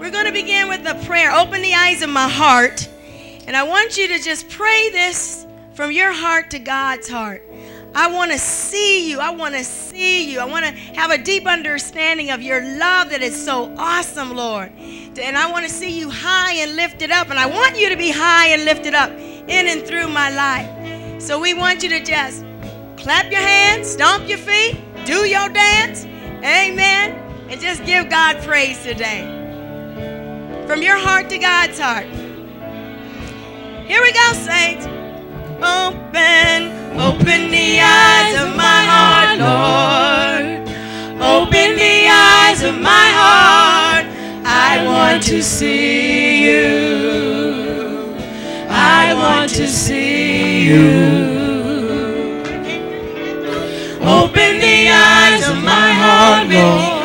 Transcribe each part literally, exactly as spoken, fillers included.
We're going to begin with a prayer. Open the eyes of my heart. And I want you to just pray this from your heart to God's heart. I want to see you. I want to see you. I want to have a deep understanding of your love that is so awesome, Lord. And I want to see you high and lifted up. And I want you to be high and lifted up in and through my life. So we want you to just clap your hands, stomp your feet, do your dance. Amen. And just give God praise today. From your heart to God's heart. Here we go, saints. Open, open the eyes of my heart, Lord. Open the eyes of my heart. I want to see you. I want to see you. Open the eyes of my heart, Lord.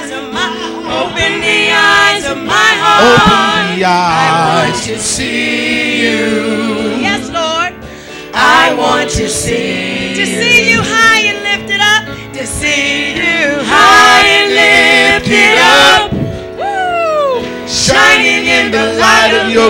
Open the eyes of my heart. Open the eyes. I want to see you. Yes, Lord. I want to see you. To see you high and lifted up. To see you high and lifted up. Woo! Shining in the light of your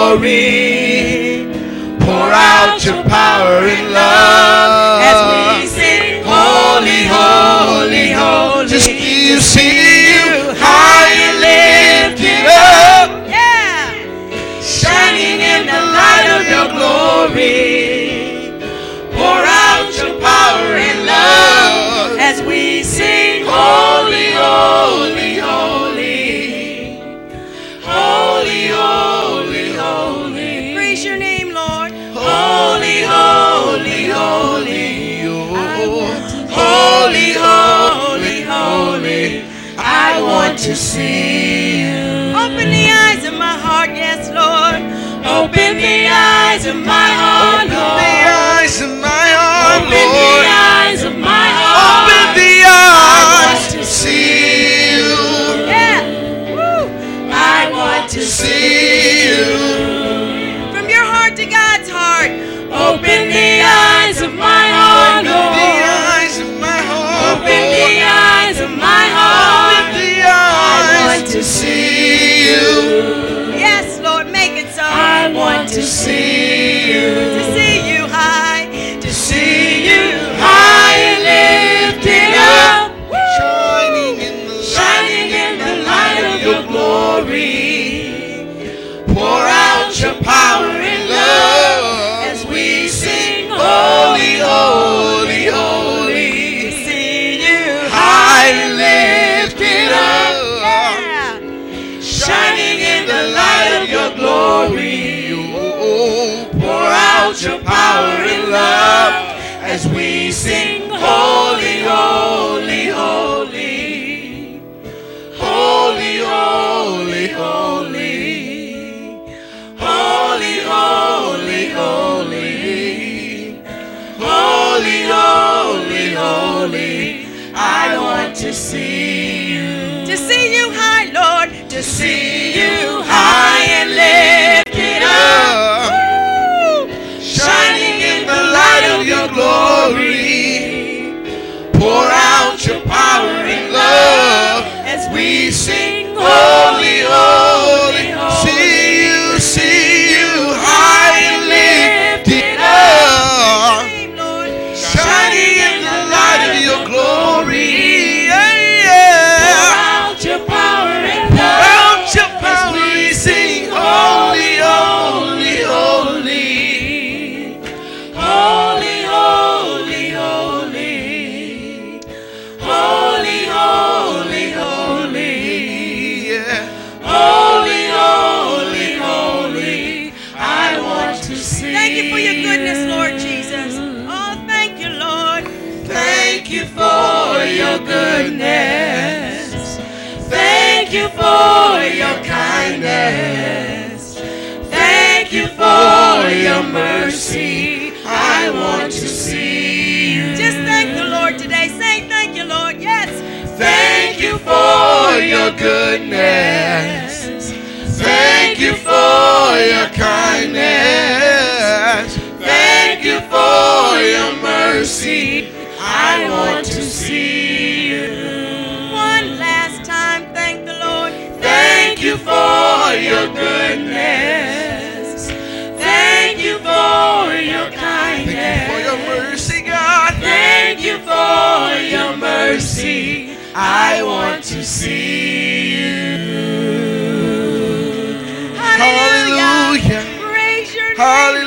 glory. Pour out your power and love. As we sing, holy, holy, holy. Just you see you high and lifted up. Yeah. Shining in the light of your glory. Pour out your power and love. As we sing, Holy, holy, holy. Holy, holy, holy. praise your name, Lord. Holy, holy, holy. Oh, holy, holy, holy. I want to see you. Open the eyes of my heart, yes, Lord. Open the eyes of my heart, Open Lord. the eyes of my heart, Open the eyes of my heart. Open the eyes to see you. Yeah. Woo. I want to see you. From your heart to God's heart. Open the eyes of my heart, Lord. Open the eyes of my heart. Open the eyes of my heart. Open the eyes. I want to see you. Yes, Lord, make it so. I want to see you. To see you high. To see you high and lifted up. Shining in the shining in the light of your glory. Pour out your power and love as we sing, holy, holy, holy. To see you High and lifted up. Yeah. Shining in the light of your glory. Oh, pour out your power and love as we sing, holy, holy, holy. Holy, holy, holy. Holy, holy, holy. Holy, holy, holy. I want to see you. To see you high, Lord. To see you high and lifted up. Woo. Shining in the light of your glory. Pour out your power and love as we sing, holy, holy, holy. See you, see you high and lifted up. Name, Lord. Shining in the light of your glory. Yeah, yeah. Pour out your power and Pour love. out your power. We sing, holy, holy, holy. Holy, holy, holy. Holy, holy, holy. Yeah. Holy, holy, holy. I want to see. Thank you for your goodness, Lord Jesus. Oh, thank you, Lord. Thank you for your goodness. Thank you for your kindness. Thank you for your mercy. I want to see you. Just thank the Lord today. Say thank you, Lord. Yes. Thank you for your goodness. Thank you for your kindness. Thank you for your mercy. I want to see you. One last time, thank the Lord. Thank Thank you for your goodness. Thank you for your kindness. Thank you for your mercy, God. Thank you for your mercy. I want to see you. Hallelujah. Hallelujah. Praise your name. Hallelujah.